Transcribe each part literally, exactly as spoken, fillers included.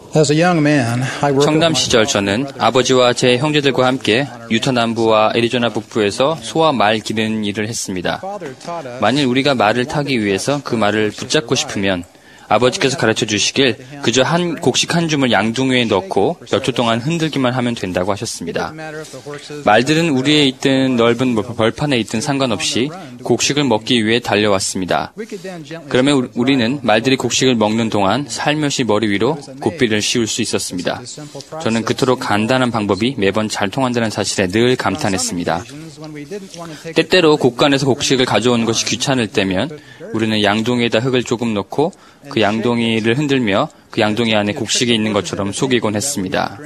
청남 시절 저는 아버지와 제 형제들과 함께 유타 남부와 애리조나 북부에서 소와 말 기르는 일을 했습니다. 만일 우리가 말을 타기 위해서 그 말을 붙잡고 싶으면 아버지께서 가르쳐 주시길 그저 한 곡식 한 줌을 양둥이에 넣고 몇 초 동안 흔들기만 하면 된다고 하셨습니다. 말들은 우리에 있든 넓은 벌판에 있든 상관없이 곡식을 먹기 위해 달려왔습니다. 그러면 우리는 말들이 곡식을 먹는 동안 살며시 머리 위로 고삐를 씌울 수 있었습니다. 저는 그토록 간단한 방법이 매번 잘 통한다는 사실에 늘 감탄했습니다. 때때로 곡간에서 곡식을 가져오는 것이 귀찮을 때면 우리는 양동이에다 흙을 조금 넣고 그 양동이를 흔들며 그 양동이 안에 곡식이 있는 것처럼 속이곤 했습니다.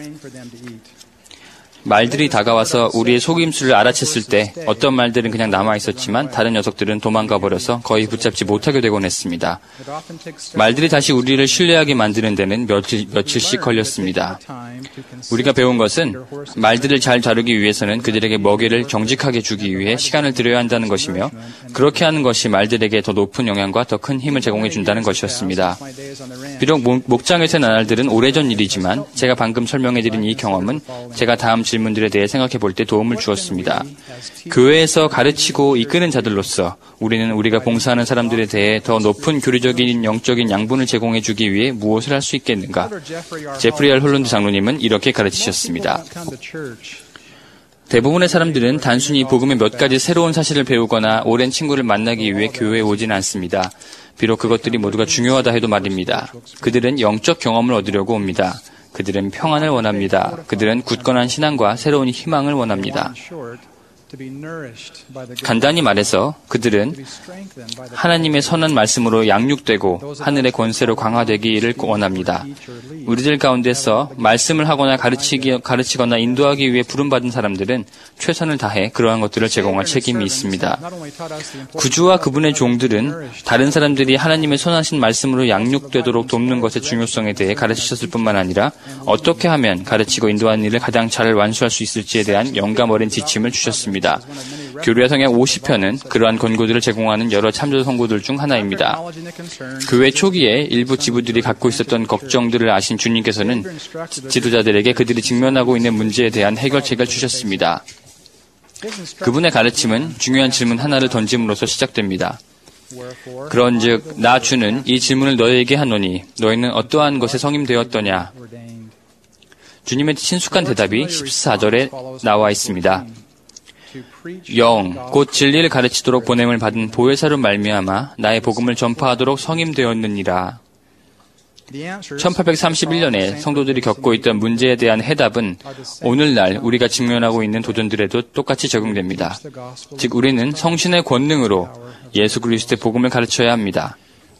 말들이 다가와서 우리의 속임수를 알아챘을 때 어떤 말들은 그냥 남아있었지만 다른 녀석들은 도망가 버려서 거의 붙잡지 못하게 되곤 했습니다. 말들이 다시 우리를 신뢰하게 만드는 데는 며칠, 며칠씩 걸렸습니다. 우리가 배운 것은 말들을 잘 다루기 위해서는 그들에게 먹이를 정직하게 주기 위해 시간을 들여야 한다는 것이며 그렇게 하는 것이 말들에게 더 높은 영향과 더 큰 힘을 제공해 준다는 것이었습니다. 비록 목장에서의 나날들은 오래전 일이지만 제가 방금 설명해드린 이 경험은 제가 다음 질문들에 대해 생각해 볼 때 도움을 주었습니다. 교회에서 가르치고 이끄는 자들로서 우리는 우리가 봉사하는 사람들에 대해 더 높은 교리적인 영적인 양분을 제공해 주기 위해 무엇을 할 수 있겠는가? 제프리 알 홀런드 장로님은 이렇게 가르치셨습니다. 대부분의 사람들은 단순히 복음의 몇 가지 새로운 사실을 배우거나 오랜 친구를 만나기 위해 교회에 오지는 않습니다. 비록 그것들이 모두가 중요하다 해도 말입니다. 그들은 영적 경험을 얻으려고 옵니다. 그들은 평안을 원합니다. 그들은 굳건한 신앙과 새로운 희망을 원합니다. 간단히 말해서 그들은 하나님의 선한 말씀으로 양육되고 하늘의 권세로 강화되기를 원합니다. 우리들 가운데서 말씀을 하거나 가르치기, 가르치거나 인도하기 위해 부름받은 사람들은 최선을 다해 그러한 것들을 제공할 책임이 있습니다. 구주와 그분의 종들은 다른 사람들이 하나님의 선하신 말씀으로 양육되도록 돕는 것의 중요성에 대해 가르치셨을 뿐만 아니라 어떻게 하면 가르치고 인도하는 일을 가장 잘 완수할 수 있을지에 대한 영감 어린 지침을 주셨습니다. 교류와 성경 오십 편은 그러한 권고들을 제공하는 여러 참조 선고들 중 하나입니다. 교회 초기에 일부 지부들이 갖고 있었던 걱정들을 아신 주님께서는 지도자들에게 그들이 직면하고 있는 문제에 대한 해결책을 주셨습니다. 그분의 가르침은 중요한 질문 하나를 던짐으로써 시작됩니다. 그런즉 나 주는 이 질문을 너희에게 하노니 너희는 어떠한 것에 성임되었더냐? 주님의 친숙한 대답이 십사 절에 나와 있습니다. 영, 곧 진리를 가르치도록 보냄을 받은 보혜사로 말미암아 나의 복음을 전파하도록 성임되었느니라. 천팔백삼십일 년에 성도들이 겪고 있던 문제에 대한 해답은 오늘날 우리가 직면하고 있는 도전들에도 똑같이 적용됩니다. 즉 우리는 성신의 권능으로 예수 그리스도의 복음을 가르쳐야 합니다.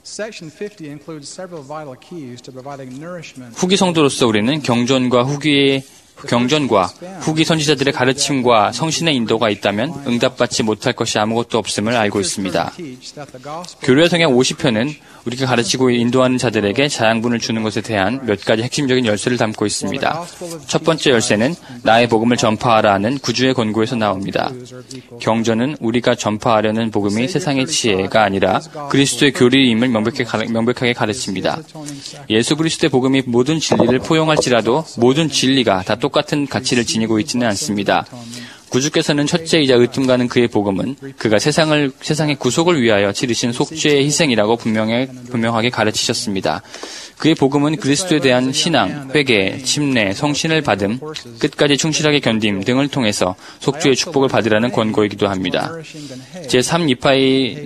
후기 성도로서 우리는 경전과 후기의 경전과 후기 선지자들의 가르침과 성신의 인도가 있다면 응답받지 못할 것이 아무것도 없음을 알고 있습니다. 교류의 성경 오십 편은 우리가 가르치고 인도하는 자들에게 자양분을 주는 것에 대한 몇 가지 핵심적인 열쇠를 담고 있습니다. 첫 번째 열쇠는 나의 복음을 전파하라 하는 구주의 권고에서 나옵니다. 경전은 우리가 전파하려는 복음이 세상의 지혜가 아니라 그리스도의 교리임을 명백하게 가르칩니다. 예수 그리스도의 복음이 모든 진리를 포용할지라도 모든 진리가 다 똑같은 가치를 지니고 있지는 않습니다. 구주께서는 첫째이자 으뜸가는 그의 복음은 그가 세상을, 세상의 구속을 위하여 치르신 속죄의 희생이라고 분명히, 분명하게 가르치셨습니다. 그의 복음은 그리스도에 대한 신앙, 회개, 침례, 성신을 받음, 끝까지 충실하게 견딤 등을 통해서 속죄의 축복을 받으라는 권고이기도 합니다. 제삼 니파의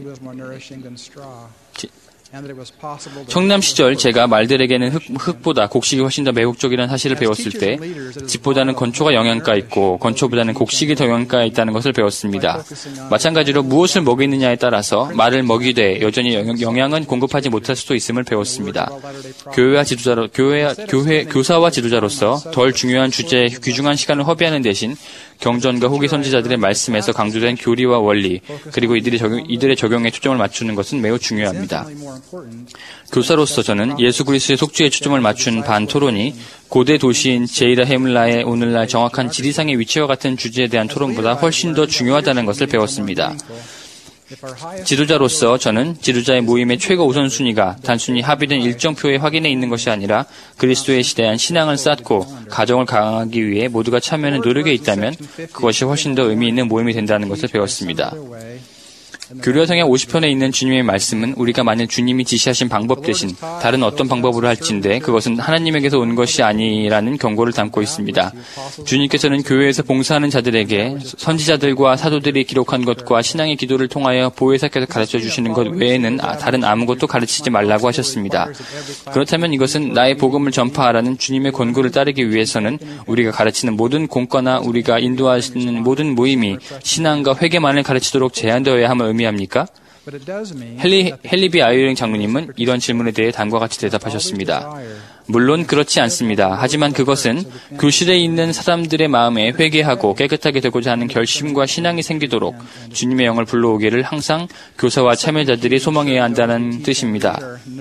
청남 시절 제가 말들에게는 흙, 흙보다 곡식이 훨씬 더 매혹적이라는 사실을 배웠을 때 집보다는 건초가 영양가 있고 건초보다는 곡식이 더 영양가 있다는 것을 배웠습니다. 마찬가지로 무엇을 먹이느냐에 따라서 말을 먹이되 여전히 영양은 공급하지 못할 수도 있음을 배웠습니다. 교회와 지도자로, 교회, 교회, 교사와 지도자로서 덜 중요한 주제에 귀중한 시간을 허비하는 대신 경전과 후기 선지자들의 말씀에서 강조된 교리와 원리, 그리고 이들이 적용, 이들의 적용에 초점을 맞추는 것은 매우 중요합니다. 교사로서 저는 예수 그리스도의 속죄에 초점을 맞춘 반 토론이 고대 도시인 제이라 헤물라의 오늘날 정확한 지리상의 위치와 같은 주제에 대한 토론보다 훨씬 더 중요하다는 것을 배웠습니다. 지도자로서 저는 지도자의 모임의 최고 우선순위가 단순히 합의된 일정표의 확인에 있는 것이 아니라 그리스도에 대한 신앙을 쌓고 가정을 강화하기 위해 모두가 참여하는 노력에 있다면 그것이 훨씬 더 의미 있는 모임이 된다는 것을 배웠습니다. 교류화성약 오십 편에 있는 주님의 말씀은 우리가 만일 주님이 지시하신 방법 대신 다른 어떤 방법으로 할진대 그것은 하나님에게서 온 것이 아니라는 경고를 담고 있습니다. 주님께서는 교회에서 봉사하는 자들에게 선지자들과 사도들이 기록한 것과 신앙의 기도를 통하여 보혜사께서 가르쳐 주시는 것 외에는 다른 아무것도 가르치지 말라고 하셨습니다. 그렇다면 이것은 나의 복음을 전파하라는 주님의 권고를 따르기 위해서는 우리가 가르치는 모든 공과나 우리가 인도하시는 모든 모임이 신앙과 회개만을 가르치도록 제한되어야 함을 의미합니까? 헨리, 헨리비 아이유링 장로님은 이런 질문에 대해 다음과 같이 대답하셨습니다. 물론 그렇지 않습니다. 하지만 그것은 교실에 있는 사람들의 마음에 회개하고 깨끗하게 되고자 하는 결심과 신앙이 생기도록 주님의 영을 불러오기를 항상 교사와 참여자들이 소망해야 한다는 뜻입니다.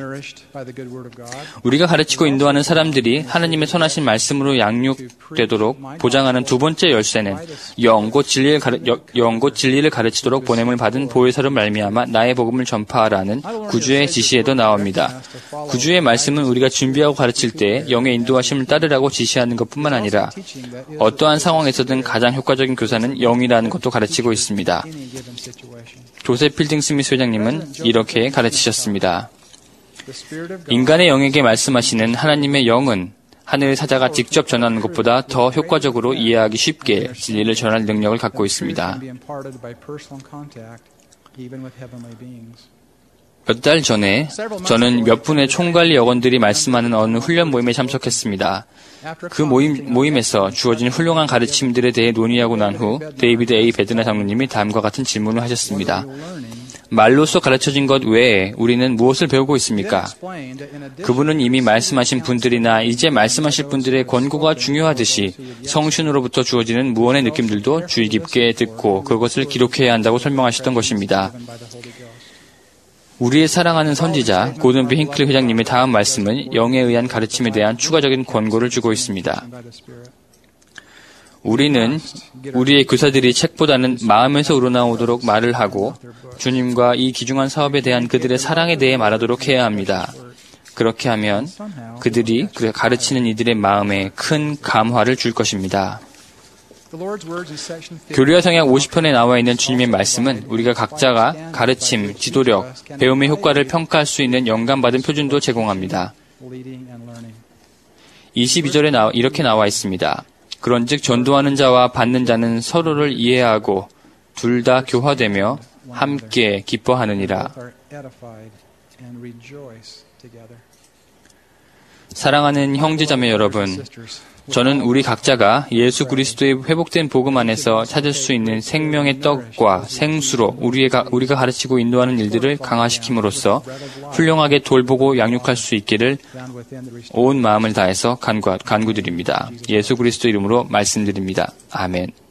우리가 가르치고 인도하는 사람들이 하나님의 선하신 말씀으로 양육되도록 보장하는 두 번째 열쇠는 영 곧 진리를, 가르, 영 곧 진리를 가르치도록 보냄을 받은 보혜사로 말미암아 나의 복음을 전파하라는 구주의 지시에도 나옵니다. 구주의 말씀은 우리가 준비하고 가르치 칠 때 영의 인도하심을 따르라고 지시하는 것뿐만 아니라 어떠한 상황에서든 가장 효과적인 교사는 영이라는 것도 가르치고 있습니다. 조셉 필딩 스미스 회장님은 이렇게 가르치셨습니다. 인간의 영에게 말씀하시는 하나님의 영은 하늘 사자가 직접 전하는 것보다 더 효과적으로 이해하기 쉽게 진리를 전할 능력을 갖고 있습니다. 몇 달 전에 저는 몇 분의 총관리 여건들이 말씀하는 어느 훈련 모임에 참석했습니다. 그 모임, 모임에서 주어진 훌륭한 가르침들에 대해 논의하고 난 후 데이비드 에이 베드나 장로님이 다음과 같은 질문을 하셨습니다. 말로써 가르쳐진 것 외에 우리는 무엇을 배우고 있습니까? 그분은 이미 말씀하신 분들이나 이제 말씀하실 분들의 권고가 중요하듯이 성신으로부터 주어지는 무언의 느낌들도 주의 깊게 듣고 그것을 기록해야 한다고 설명하시던 것입니다. 우리의 사랑하는 선지자 고든 비 힌클리 회장님의 다음 말씀은 영에 의한 가르침에 대한 추가적인 권고를 주고 있습니다. 우리는 우리의 교사들이 책보다는 마음에서 우러나오도록 말을 하고 주님과 이 귀중한 사업에 대한 그들의 사랑에 대해 말하도록 해야 합니다. 그렇게 하면 그들이 가르치는 이들의 마음에 큰 감화를 줄 것입니다. 교류화성약 오십 편에 나와 있는 주님의 말씀은 우리가 각자가 가르침, 지도력, 배움의 효과를 평가할 수 있는 영감받은 표준도 제공합니다. 이십이 절에 나, 이렇게 나와 있습니다. 그런즉 전도하는 자와 받는 자는 서로를 이해하고 둘 다 교화되며 함께 기뻐하느니라. 사랑하는 형제자매 여러분, 저는 우리 각자가 예수 그리스도의 회복된 복음 안에서 찾을 수 있는 생명의 떡과 생수로 우리가, 우리가 가르치고 인도하는 일들을 강화시킴으로써 훌륭하게 돌보고 양육할 수 있기를 온 마음을 다해서 간구, 간구드립니다. 예수 그리스도 이름으로 말씀드립니다. 아멘.